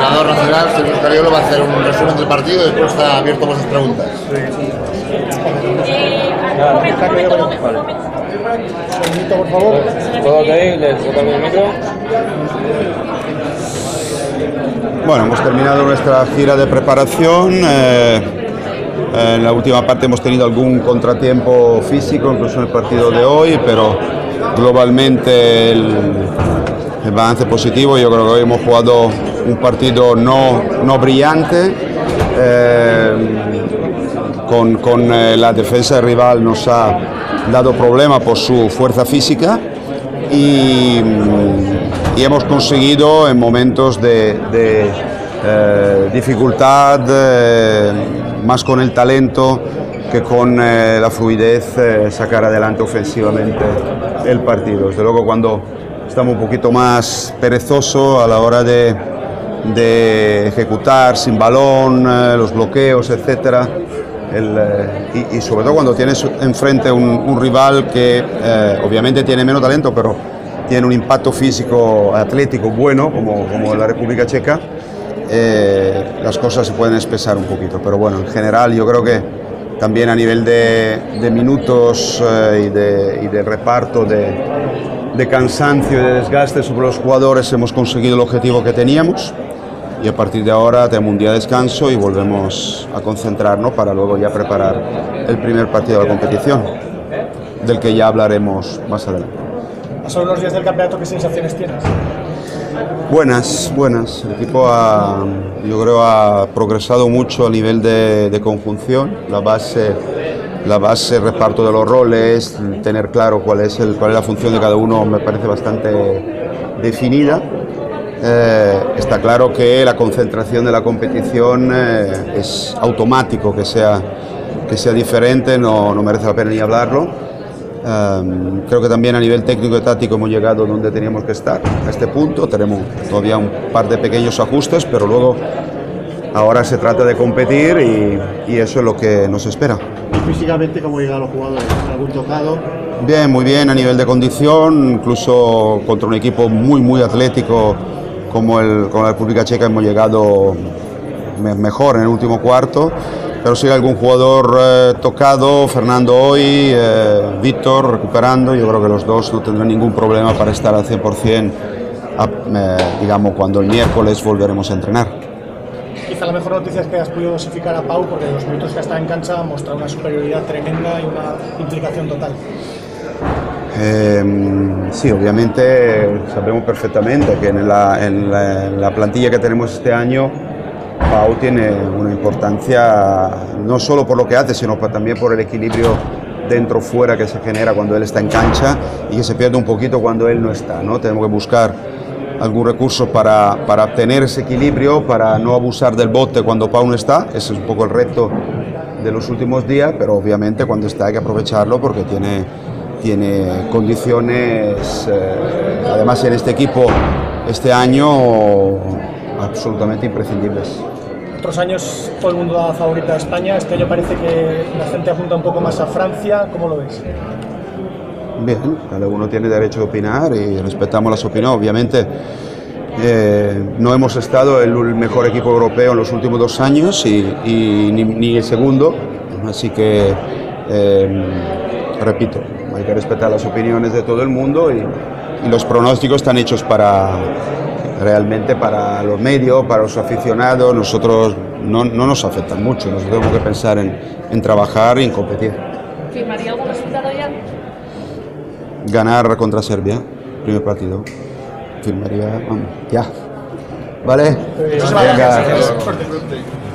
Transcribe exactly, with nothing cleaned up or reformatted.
entrenador nacional, Sergio Scariolo, va a hacer un resumen del partido y después está abierto a vuestras preguntas. Un momento, por favor. ¿Todo ok? ¿Les toca el micro? Bueno, hemos terminado nuestra gira de preparación. Eh, en la última parte hemos tenido algún contratiempo físico, incluso en el partido de hoy, pero globalmente el, el balance positivo. Yo creo que hoy hemos jugado un partido no, no brillante. Eh, con, con eh, la defensa del rival nos ha dado problema por su fuerza física y, y hemos conseguido en momentos de, de eh, dificultad, eh, más con el talento que con eh, la fluidez, eh, sacar adelante ofensivamente el partido. Desde luego cuando estamos un poquito más perezosos a la hora de, de ejecutar sin balón, eh, los bloqueos, etcétera. El, eh, y, y sobre todo cuando tienes enfrente un, un rival que eh, obviamente tiene menos talento, pero tiene un impacto físico, atlético bueno, como, como la República Checa, eh, las cosas se pueden espesar un poquito. Pero bueno, en general yo creo que también a nivel de, de minutos eh, y, de, y de reparto de, de cansancio y de desgaste sobre los jugadores hemos conseguido el objetivo que teníamos. Y a partir de ahora tenemos un día de descanso y volvemos a concentrarnos para luego ya preparar el primer partido de la competición, del que ya hablaremos más adelante. A solo unos días del campeonato, ¿qué sensaciones tienes? Buenas, buenas. El equipo ha, yo creo, ha progresado mucho a nivel de, de conjunción. La base, la base, reparto de los roles, tener claro cuál es, el, cuál es la función de cada uno me parece bastante definida. Eh, está claro que la concentración de la competición eh, es automático, que sea, que sea diferente, no, no merece la pena ni hablarlo. Eh, creo que también a nivel técnico y táctico hemos llegado donde teníamos que estar, a este punto. Tenemos todavía un par de pequeños ajustes, pero luego ahora se trata de competir y, y eso es lo que nos espera. ¿Y físicamente cómo llegan los jugadores? ¿Algún tocado? Bien, muy bien a nivel de condición, incluso contra un equipo muy, muy atlético como, el, como la República Checa hemos llegado me, mejor en el último cuarto, pero sí hay algún jugador eh, tocado, Fernando hoy, eh, Víctor recuperando. Yo creo que los dos no tendrán ningún problema para estar al cien por cien, a, eh, digamos, cuando el miércoles volveremos a entrenar. Quizá la mejor noticia es que has podido dosificar a Pau, porque los minutos que está en cancha ha mostrado una superioridad tremenda y una implicación total. Eh, sí, obviamente sabemos perfectamente que en la, en, la, en la plantilla que tenemos este año Pau tiene una importancia no solo por lo que hace, sino también por el equilibrio dentro-fuera que se genera cuando él está en cancha y que se pierde un poquito cuando él no está, ¿no? Tenemos que buscar algún recurso para, para obtener ese equilibrio, para no abusar del bote cuando Pau no está. Ese es un poco el reto de los últimos días, pero obviamente cuando está hay que aprovecharlo porque tiene, tiene condiciones, eh, además en este equipo este año, absolutamente imprescindibles. Otros años todo el mundo daba favorita a España, este año parece que la gente apunta un poco más a Francia. ¿Cómo lo ves? Bien, cada uno tiene derecho a opinar y respetamos las opiniones. Obviamente eh, no hemos estado el mejor equipo europeo en los últimos dos años y, y ni, ni el segundo, así que eh, repito, hay que respetar las opiniones de todo el mundo y, y los pronósticos están hechos para realmente para los medios, para los aficionados. Nosotros no, no nos afectan mucho, nosotros tenemos que pensar en, en trabajar y en competir. ¿Firmaría algún resultado ya? Ganar contra Serbia, primer partido. Firmaría, vamos, ya. ¿Vale? Muchísimas gracias.